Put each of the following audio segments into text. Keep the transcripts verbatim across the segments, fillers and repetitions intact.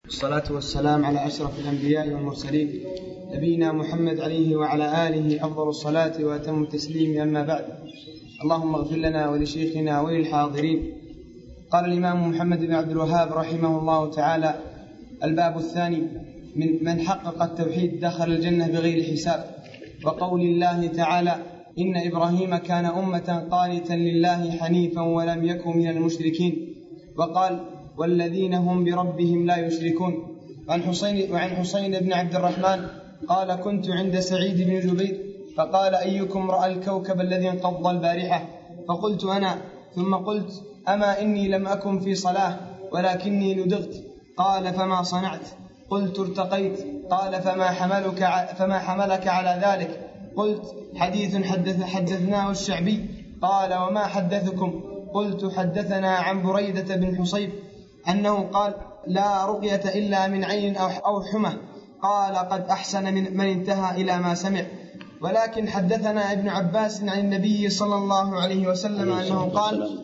والصلاة والسلام على أشرف الأنبياء والمرسلين نبينا محمد عليه وعلى آله أفضل الصلاة وأتم التسليم. أما بعد، اللهم اغفر لنا ولشيخنا وللحاضرين. قال الإمام محمد بن عبد الوهاب رحمه الله تعالى: الباب الثاني من من حقق التوحيد دخل الجنة بغير حساب. وقول الله تعالى: إن إبراهيم كان أمة قانتا لله حنيفا ولم يكن من المشركين. وقال: والذين هم بربهم لا يشركون. وعن حسين, وعن حسين بن عبد الرحمن قال: كنت عند سعيد بن جبير فقال: أيكم رأى الكوكب الذي انقض البارحة؟ فقلت: أنا. ثم قلت: أما إني لم أكن في صلاة ولكني لدغت. قال: فما صنعت؟ قلت: ارتقيت. قال: فما حملك, فما حملك على ذلك؟ قلت: حديث حدث حدثناه الشعبي. قال: وما حدثكم؟ قلت: حدثنا عن بريدة بن حصيب أنه قال: لا رقية إلا من عين أو حمى. قال: قد أحسن من, من انتهى إلى ما سمع. ولكن حدثنا ابن عباس عن النبي صلى الله عليه وسلم أنه قال: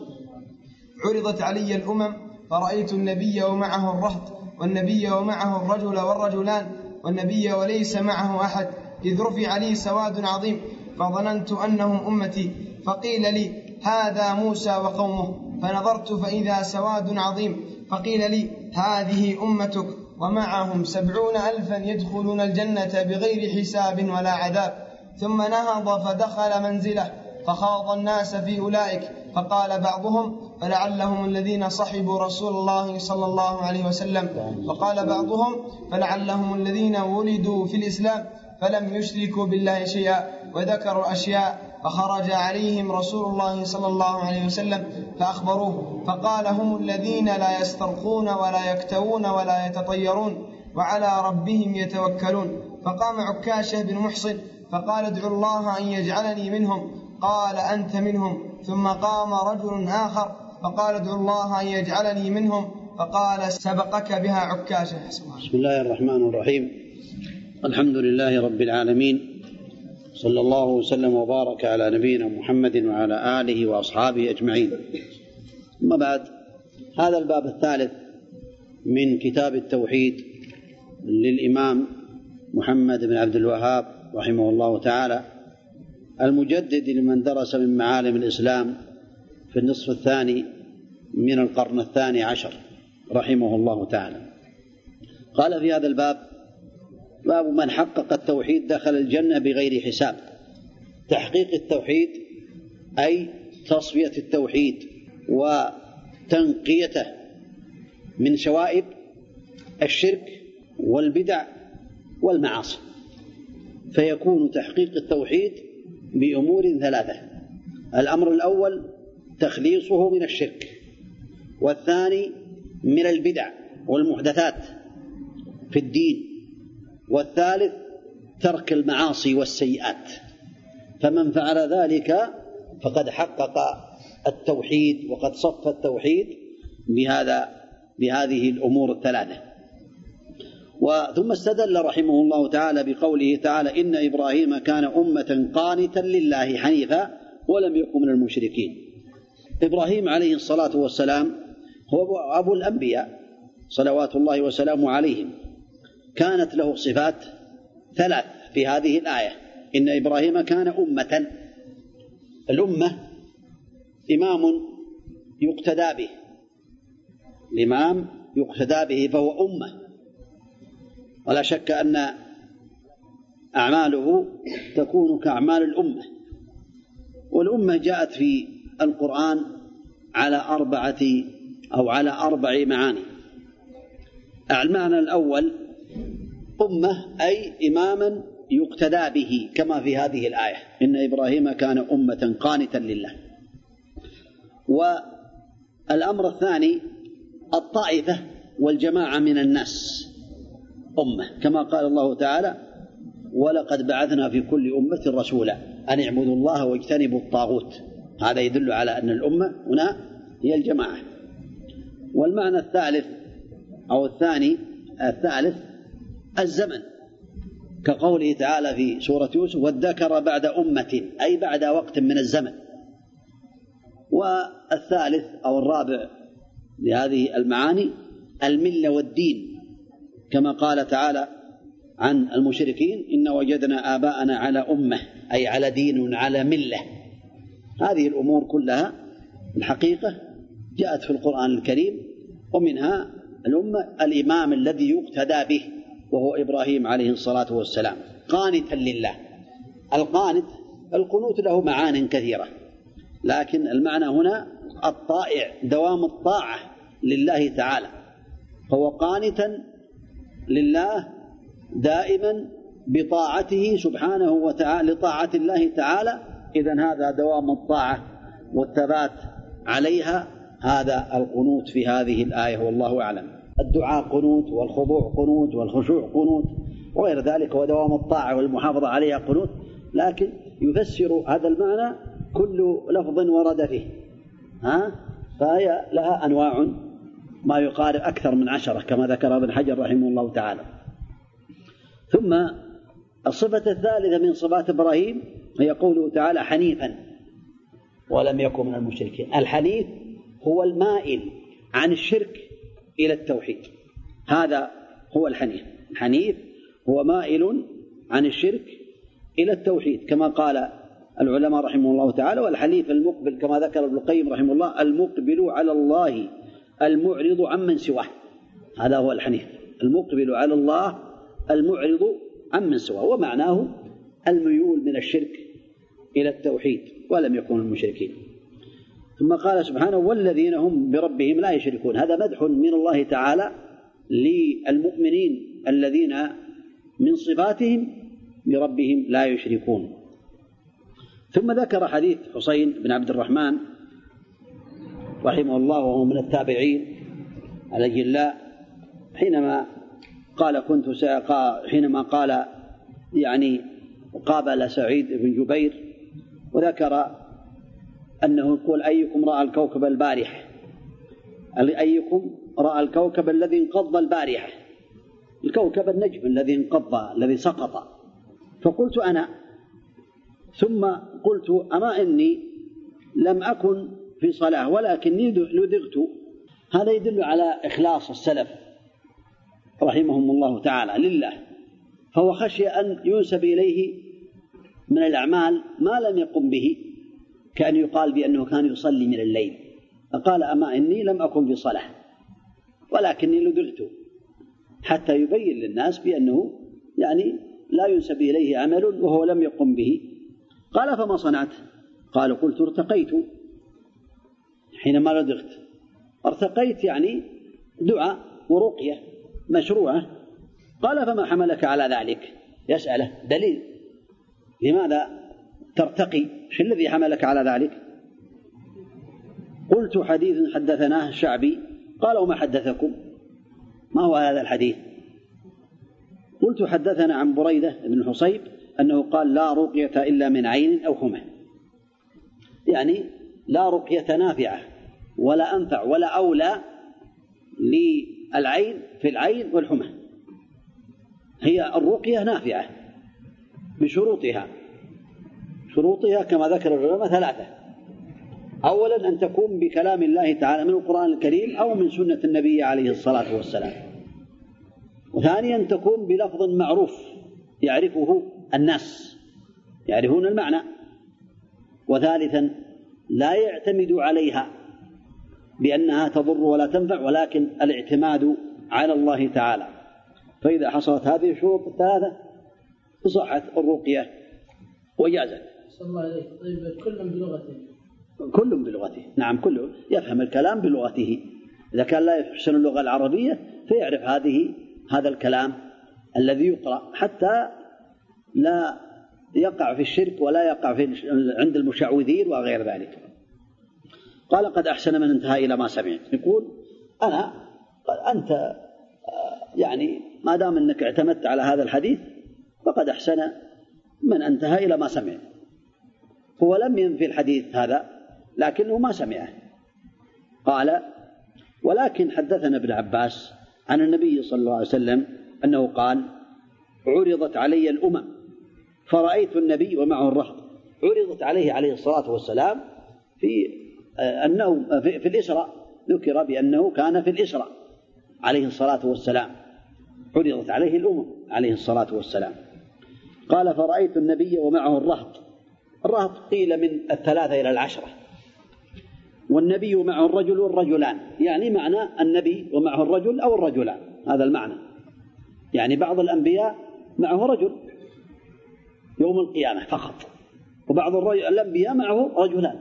عرضت علي الأمم فرأيت النبي ومعه الرهط والنبي ومعه الرجل والرجلان والنبي وليس معه أحد، إذ رفع لي سواد عظيم فظننت أنهم أمتي، فقيل لي: هذا موسى وقومه. فنظرت فإذا سواد عظيم، فقيل لي: هذه أمتك ومعهم سبعون ألفا يدخلون الجنة بغير حساب ولا عذاب. ثم نهض فدخل منزله فخاض الناس في أولئك، فقال بعضهم: فلعلهم الذين صحبوا رسول الله صلى الله عليه وسلم. وقال بعضهم: فلعلهم الذين ولدوا في الإسلام فلم يشركوا بالله شيئا، وذكروا أشياء. فخرج عليهم رسول الله صلى الله عليه وسلم فأخبروه، فقال: هم الذين لا يسترقون ولا يكتوون ولا يتطيرون وعلى ربهم يتوكلون. فقام عكاشة بن محصن فقال: ادعوا الله أن يجعلني منهم. قال: أنت منهم. ثم قام رجل آخر فقال: ادعوا الله أن يجعلني منهم. فقال: سبقك بها عكاشة. بسم الله الرحمن الرحيم. الحمد لله رب العالمين، صلى الله وسلم وبارك على نبينا محمد وعلى آله وأصحابه أجمعين. أما بعد، هذا الباب الثالث من كتاب التوحيد للإمام محمد بن عبد الوهاب رحمه الله تعالى، المجدد لمن درس من معالم الإسلام في النصف الثاني من القرن الثاني عشر رحمه الله تعالى. قال في هذا الباب: باب من حقق التوحيد دخل الجنة بغير حساب. تحقيق التوحيد أي تصفية التوحيد وتنقيته من شوائب الشرك والبدع والمعاصي، فيكون تحقيق التوحيد بأمور ثلاثة: الأمر الأول تخليصه من الشرك، والثاني من البدع والمحدثات في الدين، والثالث ترك المعاصي والسيئات. فمن فعل ذلك فقد حقق التوحيد وقد صف التوحيد بهذا بهذه الأمور الثلاثة. وثم استدل رحمه الله تعالى بقوله تعالى: إن إبراهيم كان أمة قانتا لله حنيفا ولم يكن من المشركين. إبراهيم عليه الصلاة والسلام هو أبو الأنبياء صلوات الله وسلامه عليهم، كانت له صفات ثلاث في هذه الآية: إن إبراهيم كان أمة. الأمة إمام يقتدى به، الإمام يقتدى به فهو أمة، ولا شك أن أعماله تكون كأعمال الأمة. والأمة جاءت في القرآن على أربعة أو على أربع معاني. المعنى الأول أمة أي إماما يقتدى به، كما في هذه الآية: إن إبراهيم كان أمة قانتا لله. والأمر الثاني الطائفة والجماعة من الناس أمة، كما قال الله تعالى: ولقد بعثنا في كل أمة رسولا أن اعبدوا الله واجتنبوا الطاغوت. هذا يدل على أن الأمة هنا هي الجماعة. والمعنى الثالث أو الثاني الثالث الزمن، كقوله تعالى في سورة يوسف: والذكر بعد أمة، أي بعد وقت من الزمن. والثالث أو الرابع لهذه المعاني الملة والدين، كما قال تعالى عن المشركين إن وجدنا آباءنا على أمة، أي على دين على ملة. هذه الأمور كلها الحقيقة جاءت في القرآن الكريم، ومنها الأمة الإمام الذي يقتدى به وهو إبراهيم عليه الصلاة والسلام قانتا لله. القانت القنوت له معان كثيرة، لكن المعنى هنا الطائع، دوام الطاعة لله تعالى، هو قانتا لله دائما بطاعته سبحانه وتعالى، لطاعة الله تعالى. إذن هذا دوام الطاعة والثبات عليها، هذا القنوت في هذه الآية والله أعلم. الدعاء قنوت، والخضوع قنوت، والخشوع قنوت، وغير ذلك، ودوام الطاعة والمحافظة عليها قنوت. لكن يفسر هذا المعنى كل لفظ ورد فيه، ها؟ فهي لها أنواع ما يقارب أكثر من عشرة كما ذكر ابن حجر رحمه الله تعالى. ثم الصفة الثالثة من صفات إبراهيم هي قوله تعالى حنيفا ولم يكن من المشركين. الحنيف هو المائل عن الشرك إلى التوحيد، هذا هو الحنيف. الحنيف هو مائل عن الشرك إلى التوحيد، كما قال العلماء رحمه الله تعالى: والحنيف المقبل، كما ذكر ابن القيم رحمه الله: المقبل على الله المعرض عمن سواه. هذا هو الحنيف، المقبل على الله المعرض عمن سواه، ومعناه الميول من الشرك إلى التوحيد ولم يكونوا المشركين. ثم قال سبحانه: والذين هم بربهم لا يشركون. هذا مدح من الله تعالى للمؤمنين الذين من صفاتهم بربهم لا يشركون. ثم ذكر حديث حسين بن عبد الرحمن رحمه الله، وهو من التابعين الأجلاء، حينما قال كنت سأقا حينما قال يعني قابل سعيد بن جبير، وذكر أنه يقول: أيكم رأى الكوكب البارحة، أيكم رأى الكوكب الذي انقض البارحة، الكوكب النجم الذي انقض الذي سقط. فقلت أنا، ثم قلت: أما إني لم أكن في صلاة ولكني لدغت. هذا يدل على إخلاص السلف رحمهم الله تعالى لله، فهو خشي أن ينسب إليه من الأعمال ما لم يقم به، كأن يقال بأنه كان يصلي من الليل، فقال: أما إني لم أكن في صلاة ولكني لدغت، حتى يبين للناس بأنه يعني لا ينسب إليه عمل وهو لم يقم به. قال: فما صنعت؟ قال: قلت: ارتقيت حينما لدغت. ارتقيت يعني دعاء ورقية مشروعة. قال: فما حملك على ذلك؟ يسأله دليل، لماذا ترتقي؟ شو الذي حملك على ذلك؟ قلت: حديث حدثناه الشعبي. قال: وما حدثكم؟ ما هو هذا الحديث؟ قلت: حدثنا عن بريدة بن الحصيب أنه قال: لا رقية إلا من عين أو حمى، يعني لا رقية نافعة ولا أنفع ولا أولى للعين في العين والحمى. هي الرقية نافعة بشروطها، شروطها كما ذكر العلماء ثلاثة: أولا أن تكون بكلام الله تعالى من القرآن الكريم أو من سنة النبي عليه الصلاة والسلام، وثانيا أن تكون بلفظ معروف يعرفه الناس يعرفون المعنى، وثالثا لا يعتمد عليها بأنها تضر ولا تنفع، ولكن الاعتماد على الله تعالى. فإذا حصلت هذه الشروط الثلاثة صحت الرقية وجازت. صلى الله عليه. طيب كل بلغته؟ كل بلغته، نعم، كله يفهم الكلام بلغته. إذا كان لا يحسن اللغة العربية فيعرف هذه هذا الكلام الذي يقرأ، حتى لا يقع في الشرك ولا يقع في عند المشعوذين وغير ذلك. قال: قد أحسن من انتهى إلى ما سمع. يقول: أنا أنت يعني ما دام أنك اعتمدت على هذا الحديث فقد أحسن من انتهى إلى ما سمع. هو لم ينفي الحديث هذا لكنه ما سمعه. قال: ولكن حدثنا ابن عباس عن النبي صلى الله عليه وسلم أنه قال: عرضت علي الأمم فرأيت النبي ومعه الرهط. عرضت عليه عليه الصلاة والسلام في أنه في الإسراء، ذكر بأنه كان في الإسراء عليه الصلاة والسلام، عرضت عليه الأمم عليه الصلاة والسلام. قال فرأيت النبي ومعه الرهط. الرهط قيل من الثلاثة إلى العشرة، والنبي معه الرجل والرجلان، يعني معنى النبي ومعه الرجل أو الرجلان، هذا المعنى. يعني بعض الأنبياء معه رجل يوم القيامة فقط، وبعض الأنبياء معه رجلان،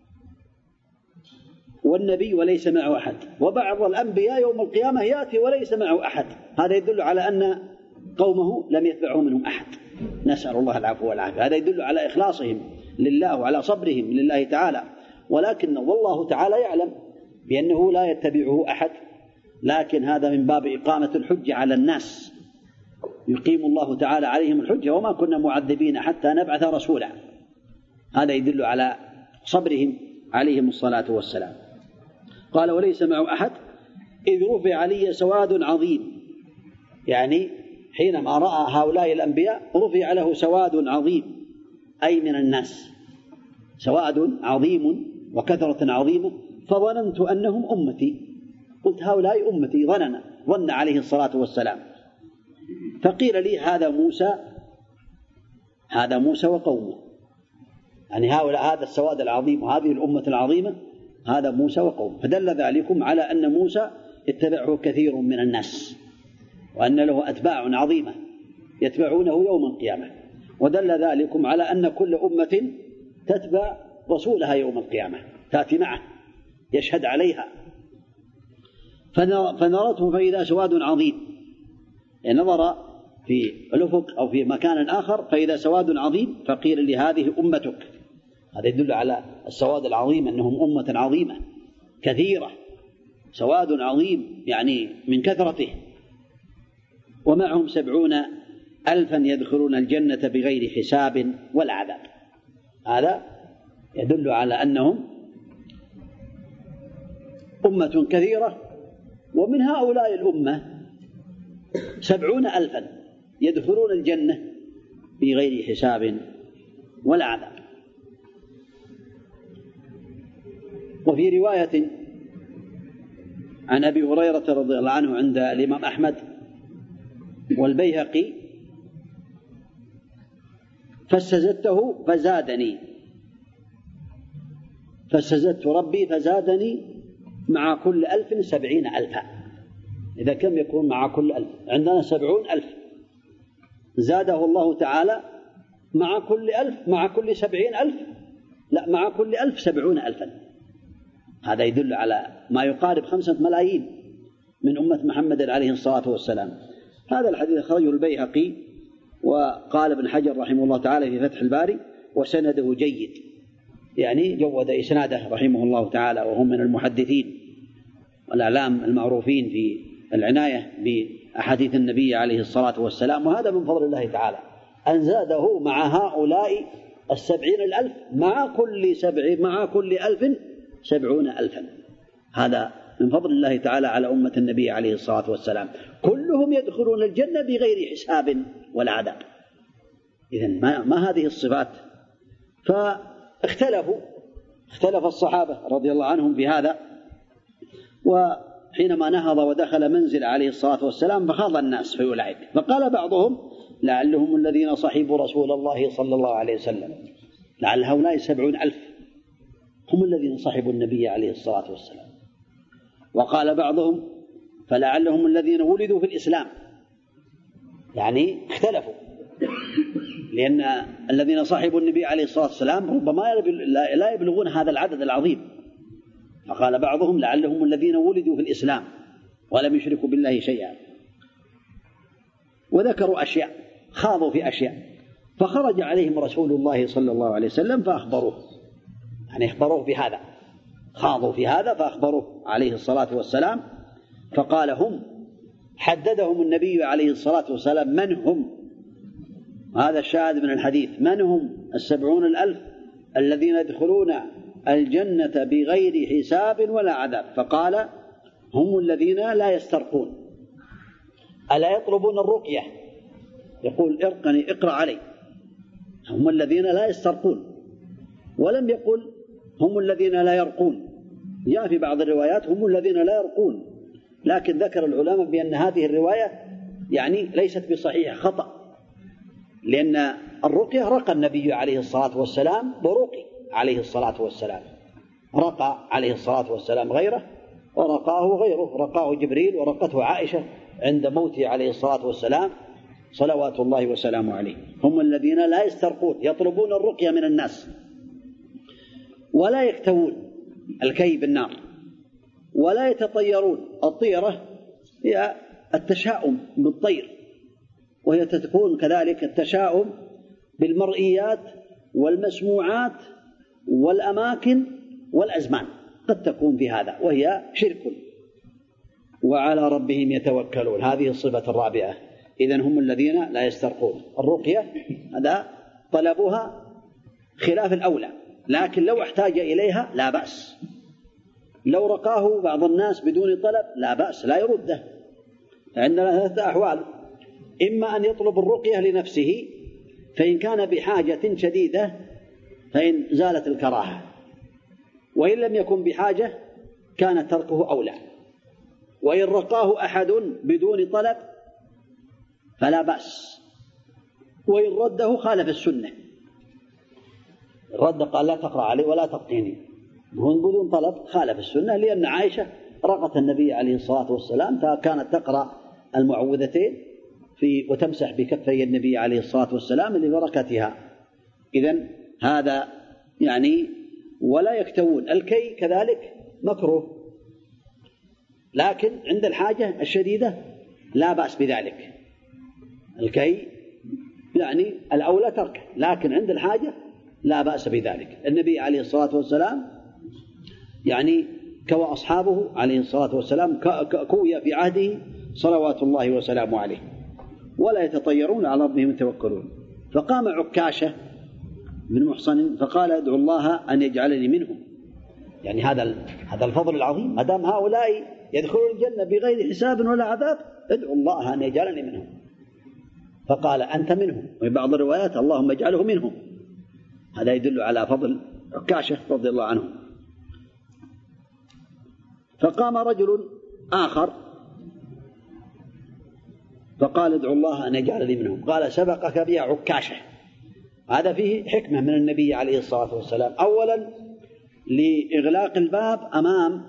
والنبي وليس معه أحد، وبعض الأنبياء يوم القيامة يأتي وليس معه أحد. هذا يدل على أن قومه لم يتبعه منهم أحد، نسأل الله العفو والعافية. هذا يدل على إخلاصهم لله وعلى صبرهم لله تعالى، ولكن والله تعالى يعلم بأنه لا يتبعه أحد، لكن هذا من باب إقامة الحجة على الناس، يقيم الله تعالى عليهم الحجة، وما كنا معذبين حتى نبعث رسولا. هذا يدل على صبرهم عليهم الصلاة والسلام. قال وليس معه أحد إذ رفع علي سواد عظيم، يعني حينما رأى هؤلاء الأنبياء رفع له سواد عظيم، أي من الناس، سواد عظيم وكثرة عظيمة، فظننت أنهم أمتي، قلت هؤلاء أمتي، ظننا ظن عليه الصلاة والسلام. فقيل لي هذا موسى، هذا موسى وقومه، يعني هؤلاء هذا السواد العظيم وهذه الأمة العظيمة هذا موسى وقومه. فدل ذلكم على أن موسى اتبعه كثير من الناس، وأن له أتباع عظيمة يتبعونه يوم القيامة، ودل ذلكم على أن كل أمة تتبع رسولها يوم القيامة، تأتي معه يشهد عليها. فنظرته فإذا سواد عظيم، يعني نظر في الأفق أو في مكان آخر فإذا سواد عظيم، فقيل لي هذه أمتك. هذا يدل على السواد العظيم أنهم أمة عظيمة كثيرة، سواد عظيم يعني من كثرته، ومعهم سبعون ألفا يدخلون الجنة بغير حساب ولا عذاب. هذا يدل على أنهم أمة كثيرة، ومن هؤلاء الأمة سبعون ألفا يدخلون الجنة بغير حساب ولا عذاب. وفي رواية عن أبي هريرة رضي الله عنه عند الإمام أحمد والبيهقي فاستزدته فزادني، فاستزدت ربي فزادني مع كل ألف سبعين ألفا. إذا كم يكون مع كل ألف؟ عندنا سبعون ألف، زاده الله تعالى مع كل ألف، مع كل سبعين ألف، لا مع كل ألف سبعون ألفا. هذا يدل على ما يقارب خمسة ملايين من أمة محمد عليه الصلاة والسلام. هذا الحديث أخرجه البيهقي، وقال ابن حجر رحمه الله تعالى في فتح الباري وسنده جيد، يعني جود إسناده رحمه الله تعالى، وهم من المحدثين والأعلام المعروفين في العناية بأحاديث النبي عليه الصلاة والسلام. وهذا من فضل الله تعالى أن زاده مع هؤلاء السبعين الألف، مع كل سبع مع كل ألف سبعون ألفا. هذا من فضل الله تعالى على أمة النبي عليه الصلاة والسلام، كلهم يدخلون الجنة بغير حساب ولا عذاب. إذن ما, ما هذه الصفات؟ فاختلفوا اختلف الصحابة رضي الله عنهم في هذا. وحينما نهض ودخل منزل عليه الصلاة والسلام فخاض الناس في أولئك، فقال بعضهم لعلهم الذين صحبوا رسول الله صلى الله عليه وسلم، لعل هؤلاء سبعون ألف هم الذين صحبوا النبي عليه الصلاة والسلام. وقال بعضهم فلعلهم الذين ولدوا في الإسلام، يعني اختلفوا، لأن الذين صحبوا النبي عليه الصلاة والسلام ربما لا يبلغون هذا العدد العظيم. فقال بعضهم لعلهم الذين ولدوا في الإسلام ولم يشركوا بالله شيئا. وذكروا أشياء، خاضوا في أشياء، فخرج عليهم رسول الله صلى الله عليه وسلم فأخبروه، يعني أخبروه بهذا، خاضوا في هذا فأخبروه عليه الصلاة والسلام. فقال هم، حددهم النبي عليه الصلاة والسلام من هم، هذا الشاهد من الحديث، من هم السبعون الألف الذين يدخلون الجنة بغير حساب ولا عذاب. فقال هم الذين لا يسترقون، ألا يطلبون الرقية، يقول ارقني اقرأ علي، هم الذين لا يسترقون. ولم يقل هم الذين لا يرقون، جاء في بعض الروايات هم الذين لا يرقون، لكن ذكر العلماء بأن هذه الرواية يعني ليست بصحيحة، خطأ، لأن الرقية رقى النبي عليه الصلاة والسلام برقي عليه الصلاة والسلام، رقى عليه الصلاة والسلام غيره ورقاه غيره، رقاه جبريل ورقته عائشة عند موته عليه الصلاة والسلام صلوات الله وسلامه عليه. هم الذين لا يسترقون، يطلبون الرقية من الناس، ولا يكتوون الكي بالنار، ولا يتطيرون. الطيرة هي التشاؤم بالطير، وهي تكون كذلك التشاؤم بالمرئيات والمسموعات والأماكن والأزمان، قد تكون في هذا، وهي شرك. وعلى ربهم يتوكلون، هذه الصفة الرابعة. إذن هم الذين لا يسترقون. الرقية هذا طلبها خلاف الأولى، لكن لو احتاج إليها لا بأس. لو رقاه بعض الناس بدون طلب لا بأس، لا يرده. عندنا ثلاثة أحوال: إما أن يطلب الرقية لنفسه، فإن كان بحاجة شديدة فإن زالت الكراهة، وإن لم يكن بحاجة كان تركه أولى. وإن رقاه أحد بدون طلب فلا بأس، وإن رده خالف السنة. الرد قال لا تقرأ علي ولا تقيني بدون طلب، خالف السنة، لأن عائشة رقت النبي عليه الصلاة والسلام فكانت تقرأ المعوذتين في وتمسح بكفي النبي عليه الصلاة والسلام لبركتها. إذن هذا يعني. ولا يكتوون، الكي كذلك مكروه، لكن عند الحاجة الشديدة لا بأس بذلك. الكي يعني الأولى تركه، لكن عند الحاجة لا بأس بذلك. النبي عليه الصلاة والسلام يعني كوى أصحابه عليه الصلاة والسلام كوي في عهده صلوات الله وسلامه عليه. ولا يتطيرون على ربهم يتوكلون. فقام عكاشة بن محصن فقال ادعو الله أن يجعلني منهم. يعني هذا هذا الفضل العظيم، ما دام هؤلاء يدخلون الجنة بغير حساب ولا عذاب، ادعو الله أن يجعلني منهم. فقال أنت منهم، وفي بعض الروايات اللهم اجعله منهم. هذا يدل على فضل عكاشة رضي الله عنه. فقام رجل آخر فقال ادعو الله أن يجعلني منهم. قال سبقك بها عكاشة. هذا فيه حكمة من النبي عليه الصلاة والسلام. أولا لإغلاق الباب أمام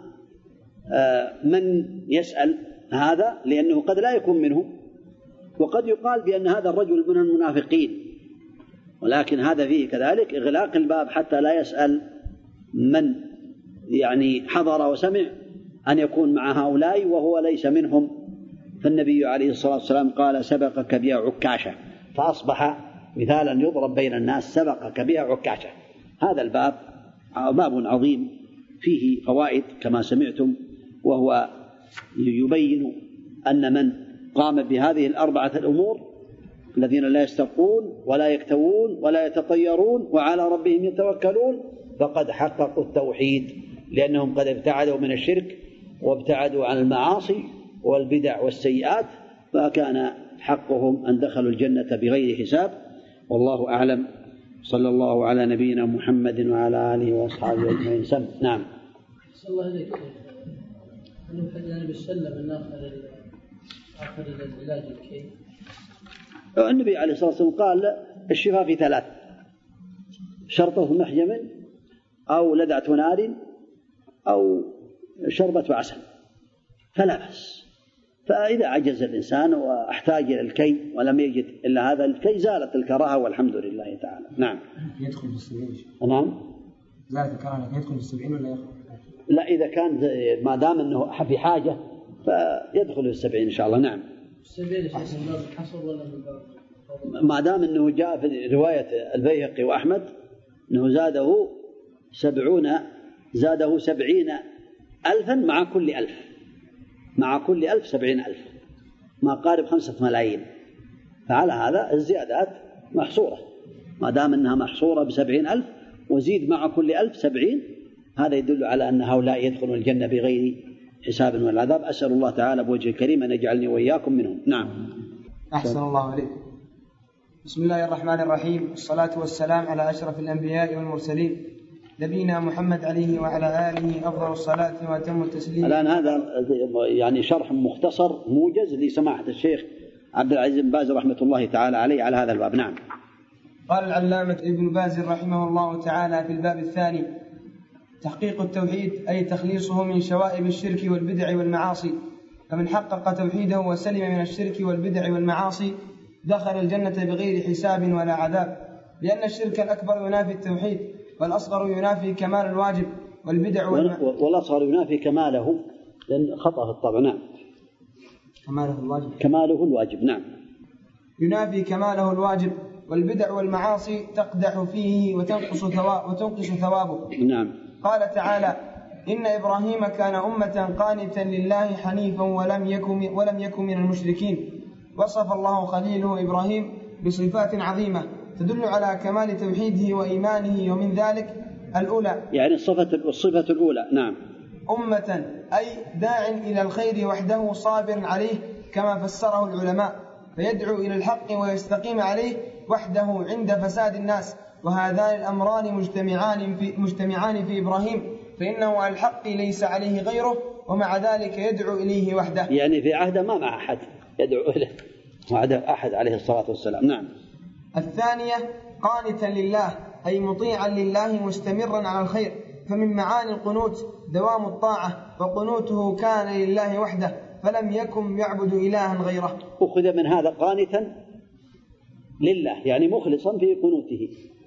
من يسأل هذا، لأنه قد لا يكون منه، وقد يقال بأن هذا الرجل من المنافقين، ولكن هذا فيه كذلك إغلاق الباب حتى لا يسأل من يعني حضر وسمع أن يكون مع هؤلاء وهو ليس منهم. فالنبي عليه الصلاة والسلام قال سبقك بها عكاشة، فأصبح مثالا يضرب بين الناس، سبقك بها عكاشة. هذا الباب باب عظيم فيه فوائد كما سمعتم، وهو يبين أن من قام بهذه الأربعة الأمور الذين لا يسترقون ولا يكتوون ولا يتطيرون وعلى ربهم يتوكلون فقد حققوا التوحيد، لأنهم قد ابتعدوا من الشرك وابتعدوا عن المعاصي والبدع والسيئات، فكان حقهم أن دخلوا الجنة بغير حساب. والله أعلم. صلى الله على نبينا محمد وعلى آله وأصحابه أجمعين. سم. نعم. صلى الله عليك. أنه حدثنا بالسلم أن آخر آخر العلاج الكي. النبي عليه الصلاة والسلام قال الشفاء في ثلاث: شرطة محجم أو لدعة نار أو شربة عسل، فلا بأس. فإذا عجز الإنسان واحتاج إلى الكي ولم يجد إلا هذا الكي زالت الكراهة والحمد لله تعالى. نعم. يدخل في السبعين. نعم. زالت الكراهة، يدخل في السبعين ولا يخرج؟ لا، إذا كان ما دام أنه في حاجة فيدخل في السبعين إن شاء الله. نعم. السبعين من باب الحصر ولا من باب؟ ما دام أنه جاء في رواية البيهقي وأحمد أنه زاده سبعون زاده سبعين ألفا مع كل ألف، مع كل ألف سبعين ألف، ما قارب خمسة ملايين. فعلى هذا الزيادات محصورة، ما دام أنها محصورة بسبعين ألف وزيد مع كل ألف سبعين، هذا يدل على أن هؤلاء يدخلون الجنة بغير حساب ولا عذاب. أسأل الله تعالى بوجه الكريم أن يجعلني وإياكم منهم. نعم. أحسن الله عليك. بسم الله الرحمن الرحيم، والصلاة والسلام على أشرف الأنبياء والمرسلين نبينا محمد عليه وعلى آله أفضل الصلاة وأتم التسليم. الآن هذا يعني شرح مختصر موجز لسماحة الشيخ عبد العزيز بن باز رحمة الله تعالى عليه على هذا الباب. نعم. قال العلامة ابن باز رحمه الله تعالى في الباب الثاني: تحقيق التوحيد أي تخليصه من شوائب الشرك والبدع والمعاصي، فمن حقق توحيده وسلم من الشرك والبدع والمعاصي دخل الجنة بغير حساب ولا عذاب، لأن الشرك الأكبر ينافي التوحيد، والأصغر ينافي كمال الواجب، والبدع والأصغر ينافي كماله، لأن خطأ الطبع. نعم. كماله الواجب كماله الواجب. نعم. ينافي كماله الواجب، والبدع والمعاصي تقدح فيه وتنقص ثواب وتنقص ثوابه. نعم. قال تعالى: إن إبراهيم كان أمة قانتا لله حنيفا ولم يكن ولم يكن من المشركين. وصف الله خليله إبراهيم بصفات عظيمة تدل على كمال توحيده وإيمانه، ومن ذلك الأولى يعني الصفة الصفة الأولى. نعم. أمة أي داع إلى الخير وحده صابر عليه كما فسره العلماء، فيدعو إلى الحق ويستقيم عليه وحده عند فساد الناس، وهذان الأمران مجتمعان في, مجتمعان في إبراهيم، فإنه على الحق ليس عليه غيره، ومع ذلك يدعو إليه وحده. يعني في عهده ما مع أحد يدعو إليه وعد أحد عليه الصلاة والسلام. نعم. الثانية قانتا لله أي مطيعا لله مستمرا على الخير، فمن معاني القنوت دوام الطاعة، وقنوته كان لله وحده فلم يكن يعبد إلها غيره. أخذ من هذا قانتا لله يعني مخلصا في قنوته،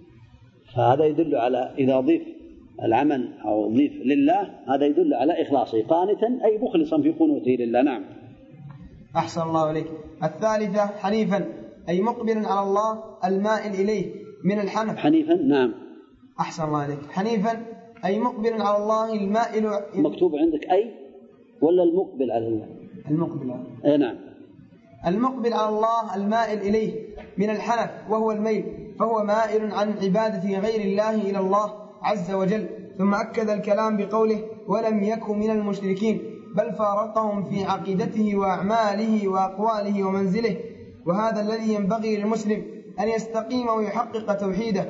فهذا يدل على إذا ضيف العمل أو ضيف لله هذا يدل على إخلاصه، قانتا أي مخلصا في قنوته لله. نعم. أحسن الله عليك. الثالثة حنيفا أي مقبلا على الله المائل إليه من الحنف. حنيفا. نعم. أحسن الله عليك. حنيفا أي مقبلا على الله المائل. مكتوب عندك أي ولا المقبل على الله؟ المقبل. أي نعم. المقبل على الله المائل إليه من الحنف وهو الميل، فهو مائل عن عبادة غير الله إلى الله عز وجل. ثم أكد الكلام بقوله: ولم يكن من المشركين، بل فارقهم في عقيدته وأعماله وأقواله ومنزله. وهذا الذي ينبغي للمسلم أن يستقيم ويحقق توحيده،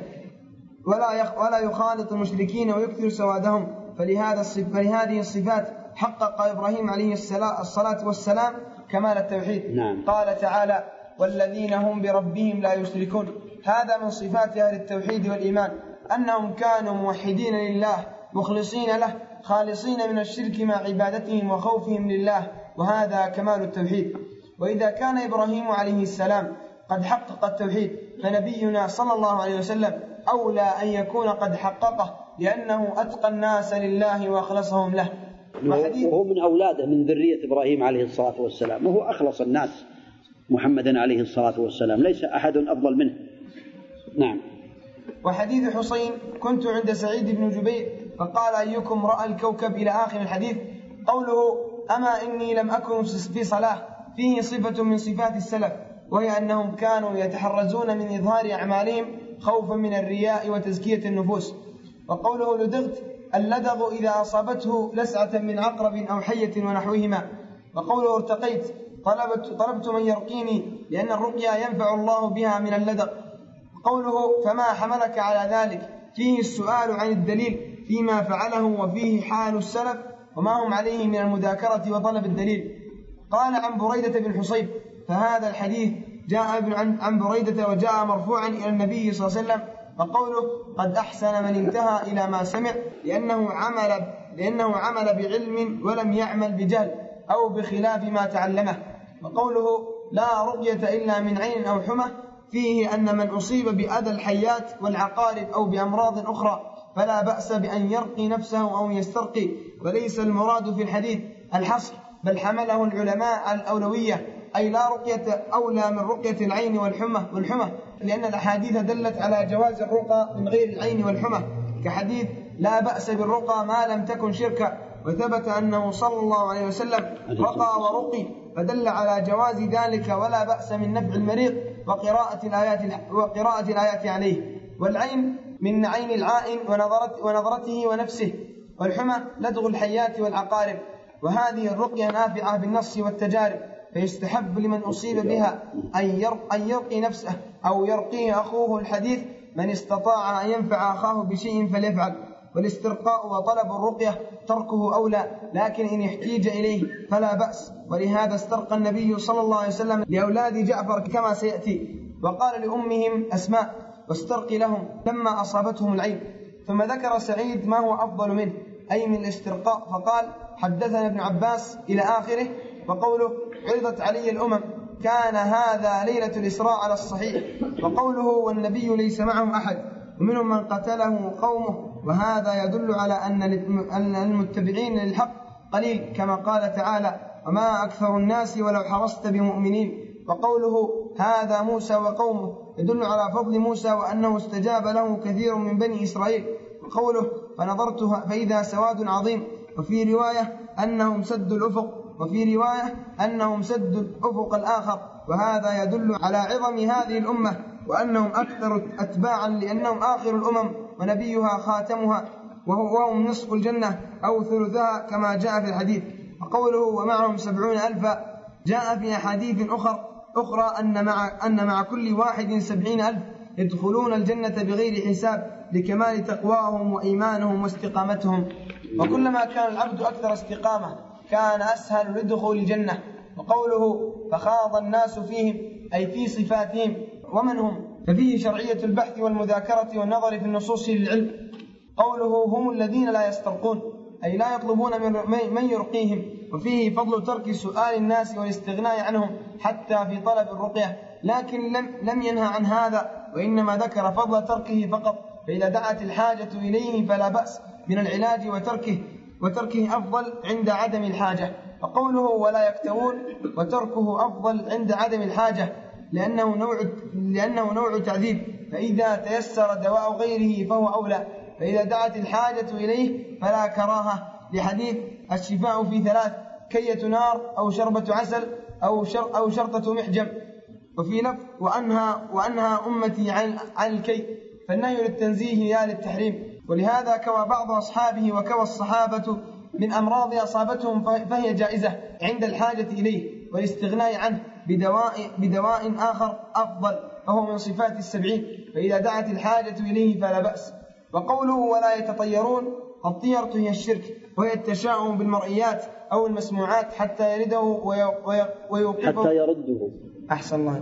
ولا ولا يخالط المشركين ويكثر سوادهم. فلهذا فلهذه الصفات حقق إبراهيم عليه الصلاة والسلام كمال التوحيد. نعم. قال تعالى: والذين هم بربهم لا يشركون. هذا من صفات أهل التوحيد والإيمان، أنهم كانوا موحدين لله مخلصين له خالصين من الشرك مع عبادتهم وخوفهم لله، وهذا كمال التوحيد. وإذا كان إبراهيم عليه السلام قد حقق التوحيد، فنبينا صلى الله عليه وسلم أولى أن يكون قد حققه، لأنه أتقى الناس لله وأخلصهم له. وهو من أولاده من ذرية إبراهيم عليه الصلاة والسلام، وهو أخلص الناس محمدا عليه الصلاة والسلام، ليس أحد أفضل منه. نعم. وحديث حسين: كنت عند سعيد بن جبير فقال: أيكم رأى الكوكب إلى آخر الحديث. قوله: أما إني لم أكن في صلاة، فيه صفة من صفات السلف، وهي أنهم كانوا يتحرزون من إظهار أعمالهم خوفا من الرياء وتزكية النفوس. وقوله: لدغت، اللدغ إذا أصابته لسعة من عقرب أو حية ونحوهما. وقوله: ارتقيت، طلبت, طلبت من يرقيني، لأن الرقية ينفع الله بها من اللدغ. قوله: فما حملك على ذلك، فيه السؤال عن الدليل فيما فعله، وفيه حال السلف وما هم عليه من المذاكرة وطلب الدليل. قال عن بريدة بن حصيب: فهذا الحديث جاء عن بريدة وجاء مرفوعا إلى النبي صلى الله عليه وسلم. وقوله: قد أحسن من انتهى إلى ما سمع، لأنه عمل, لأنه عمل بعلم ولم يعمل بجهل أو بخلاف ما تعلمه. وقوله: لا رقية إلا من عين أو حمى، فيه أن من أصيب بأذى الحيات والعقارب أو بأمراض أخرى فلا بأس بأن يرقي نفسه أو يسترقي، وليس المراد في الحديث الحصر، بل حمله العلماء على الأولوية، أي لا رقية أولى من رقية العين والحمى والحمى لأن الأحاديث دلت على جواز الرقى من غير العين والحمى، كحديث لا بأس بالرقى ما لم تكن شركا، وثبت أنه صلى الله عليه وسلم رقى ورقي، فدل على جواز ذلك ولا بأس من نفع المريض وقراءة الآيات, وقراءة الآيات عليه. والعين من عين العائن ونظرته ونفسه، والحمى لدغ الحيات والعقارب. وهذه الرقية نافعة بالنص والتجارب، فيستحب لمن أصيب بها أن يرقي نفسه أو يرقيه أخوه. الحديث: من استطاع أن ينفع أخاه بشيء فليفعل. والاسترقاء وطلب الرقية تركه أولى، لكن إن احتيج إليه فلا بأس. ولهذا استرقى النبي صلى الله عليه وسلم لأولاد جعفر كما سيأتي، وقال لأمهم أسماء واسترقي لهم لما أصابتهم العين. ثم ذكر سعيد ما هو أفضل منه أي من الاسترقاء، فقال حدثنا ابن عباس إلى آخره. وقوله عرضت علي الأمم كان هذا ليلة الإسراء على الصحيح. وقوله والنبي ليس معه أحد ومنهم من قتله قومه، وهذا يدل على أن المتبعين للحق قليل، كما قال تعالى وما أكثر الناس ولو حرصت بمؤمنين. وقوله هذا موسى وقومه يدل على فضل موسى وأنه استجاب له كثير من بني إسرائيل. وقوله فنظرت فإذا سواد عظيم، وفي رواية أنهم سدوا الأفق، وفي رواية أنهم سدوا الأفق الآخر، وهذا يدل على عظم هذه الأمة وأنهم أكثر أتباعا لأنهم آخر الأمم ونبيها خاتمها، وهم نصف الجنة أو ثلثها كما جاء في الحديث. وقوله ومعهم سبعون ألفا جاء في أحاديث أخرى أخرى أن مع, أن مع كل واحد سبعين ألف يدخلون الجنة بغير حساب لكمال تقواهم وإيمانهم واستقامتهم. وكلما كان العبد أكثر استقامة كان أسهل لدخول الجنة. وقوله فخاض الناس فيهم أي في صفاتهم ومن هم، ففيه شرعية البحث والمذاكرة والنظر في النصوص للعلم. قوله هم الذين لا يسترقون أي لا يطلبون من يرقيهم، وفيه فضل ترك سؤال الناس والاستغناء عنهم حتى في طلب الرقية، لكن لم, لم ينهى عن هذا، وإنما ذكر فضل تركه فقط. فإذا دعت الحاجة إليه فلا بأس من العلاج وتركه وتركه أفضل عند عدم الحاجة. وقوله ولا يكتوون وتركه أفضل عند عدم الحاجة لأنه نوع, لأنه نوع تعذيب، فإذا تيسر دواء غيره فهو أولى. فإذا دعت الحاجة إليه فلا كراهة، لحديث الشفاء في ثلاث كية نار أو شربة عسل أو, شر أو شرطة محجم. وفي لفظ وأنهى, وأنهى أمتي عن, عن الكي، فالنهي للتنزيه لا للتحريم. ولهذا كوى بعض أصحابه وكوى الصحابة من أمراض أصابتهم فهي جائزة عند الحاجة إليه والاستغناء عنه بدواء, بدواء آخر أفضل، فهو من صفات السبعين، فإذا دعت الحاجة إليه فلا بأس. وقوله ولا يتطيرون، الطيرة هي الشرك، وهي التشاؤم بالمرئيات أو المسموعات حتى يرده ويوقفه حتى يرده أحسن الله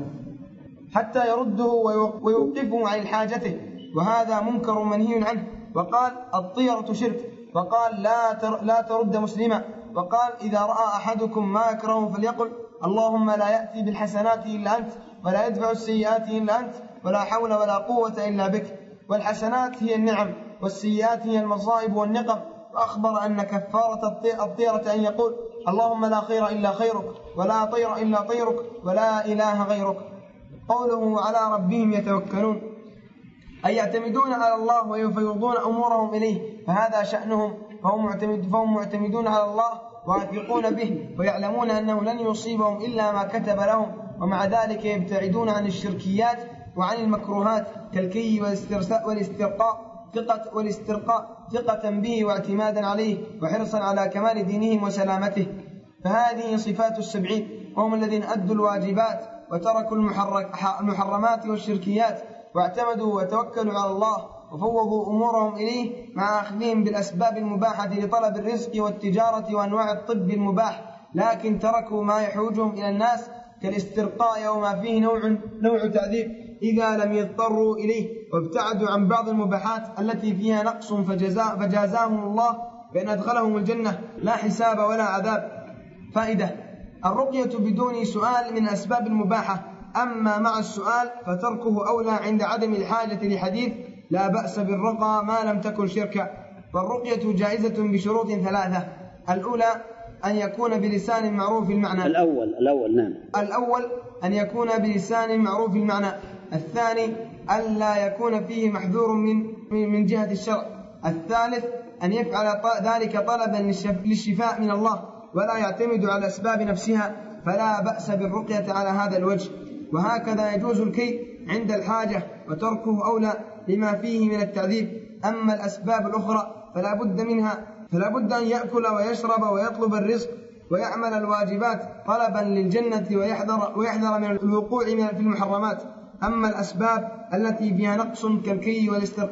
حتى يرده ويوقفه عن حاجته، وهذا منكر منهي عنه. وقال الطيرة شرك، وقال لا تر لا ترد مسلما. وقال إذا رأى أحدكم ما يكره فليقل اللهم لا يأتي بالحسنات إلا أنت ولا يدفع السيئات إلا أنت ولا حول ولا قوة إلا بك. والحسنات هي النعم والسيئات هي المصائب والنقم. وأخبر أن كفارة الطيرة أن يقول اللهم لا خير إلا خيرك ولا طير إلا طيرك ولا إله غيرك. قوله على ربهم يتوكلون أي يعتمدون على الله ويفوضون أمورهم إليه، فهذا شأنهم، فهم, معتمد فهم معتمدون على الله واثقون به، ويعلمون أنه لن يصيبهم إلا ما كتب لهم، ومع ذلك يبتعدون عن الشركيات وعن المكروهات كالكي والاسترقاء ثقة والاسترقاء ثقة به واعتمادا عليه وحرصا على كمال دينهم وسلامته. فهذه صفات السبعين، وهم الذين أدوا الواجبات وتركوا المحرمات والشركيات واعتمدوا وتوكلوا على الله وفوضوا أمورهم إليه مع أخذهم بالأسباب المباحة لطلب الرزق والتجارة وأنواع الطب المباح، لكن تركوا ما يحوجهم إلى الناس كالاسترقاء وما فيه نوع, نوع تعذيب إذا لم يضطروا إليه، وابتعدوا عن بعض المباحات التي فيها نقص فجزا فجازاهم الله بأن أدخلهم الجنة لا حساب ولا عذاب. فائدة: الرقية بدون سؤال من أسباب المباحة، أما مع السؤال فتركه أولى عند عدم الحاجة لحديث لا بأس بالرقى ما لم تكن شركا. والرقية جائزة بشروط ثلاثة: الأولى أن يكون بلسان معروف المعنى. الأول الأول نعم الأول أن يكون بلسان معروف المعنى. الثاني ألا يكون فيه محذور من من جهة الشرع. الثالث أن يفعل ذلك طلبا للشفاء من الله ولا يعتمد على الأسباب نفسها، فلا بأس بالرقية على هذا الوجه. وهكذا يجوز الكي عند الحاجة وتركه أولى لما فيه من التعذيب. أما الأسباب الأخرى فلا بد منها، فلا بد أن يأكل ويشرب ويطلب الرزق ويعمل الواجبات طلبا للجنة ويحذر, ويحذر من الوقوع في المحرمات. أما الأسباب التي فيها نقص كالكي والاسترقاء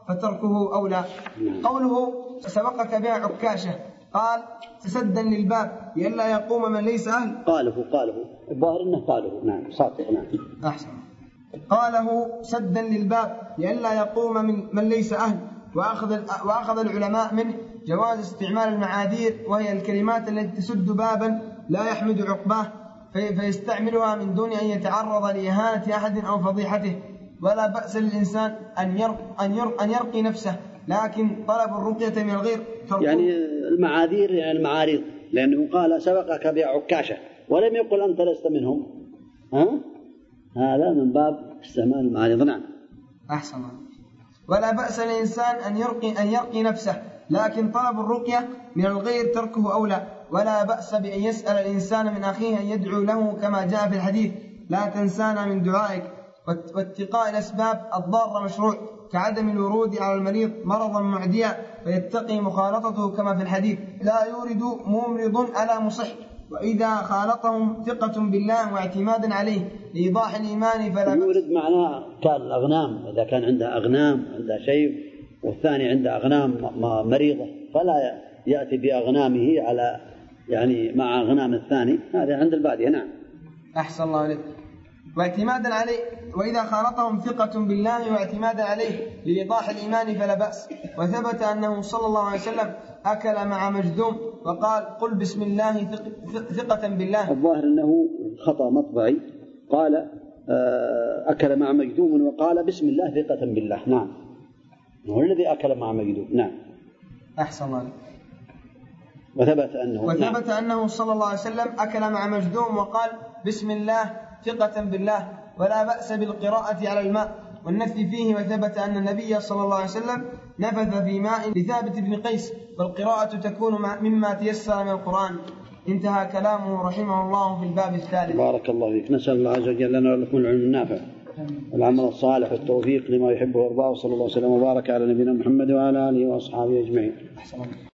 فتركه أولى. قوله سبقك بها عكاشة قال سدا للباب لئلا يقوم من ليس أهل. قاله قاله الظاهر أنه قاله. نعم صادق. نعم أحسن. قاله سدا للباب لئلا يقوم من, من ليس أهل. وأخذ, وأخذ العلماء منه جواز استعمال المعاذير وهي الكلمات التي تسد بابا لا يحمد عقباه فيستعملها من دون أن يتعرض لإهانة أحد أو فضيحته. ولا بأس للإنسان أن يرقي, أن يرقي, أن يرقي نفسه لكن طلب الرقية من الغير يعني المعاذير يعني المعارض، لأنه قال سبقك بعكاشة ولم يقل أنت لست منهم. ها؟ هذا من باب استعمال المعارض. نعم أحسن. ولا بأس للإنسان أن يرقي, أن يرقي نفسه لكن طلب الرقية من الغير تركه أولى. ولا بأس بأن يسأل الإنسان من أخيه أن يدعو له كما جاء في الحديث لا تنسانا من دعائك. واتقاء الأسباب الضارة مشروع كعدم الورود على المريض مرضا معديا فيتقي مخالطته كما في الحديث لا يورد ممرض على مصح. وإذا خالطهم ثقة بالله واعتمادا عليه لإيضاح الإيمان فلا يورد معناه كان الأغنام، إذا كان عنده أغنام عنده شيء والثاني عنده أغنام مريضة فلا يأتي بأغنامه على يعني مع أغنام الثاني، هذا عند البادية. نعم أحسن الله عليك. واعتمادا عليه وإذا خالطهم ثقة بالله واعتمادا عليه لإيضاح الإيمان فلا بأس. وثبت أنه صلى الله عليه وسلم أكل مع مجذوم وقال قل بسم الله ثقة بالله. الظاهر أنه خطأ مطبعي، قال أكل مع مجذوم وقال بسم الله ثقة بالله. نعم هو الذي أكل مع مجذوم. نعم أحسن الله. وثبت أنه وثبت نعم. أنه صلى الله عليه وسلم أكل مع مجذوم وقال بسم الله ثقة بالله. ولا بأس بالقراءة على الماء والنفث فيه. وثبت أن النبي صلى الله عليه وسلم نفث في ماء لثابت بن قيس والقراءة تكون مما تيسر من القرآن. انتهى كلامه رحمه الله في الباب الثالث. بارك الله فيك. نسأل الله عز وجل لنا ولكم العلم النافع والعمل الصالح والتوفيق لما يحبه ويرضاه. صلى الله وسلم وبارك على نبينا محمد وعلى آله وأصحابه أجمعين.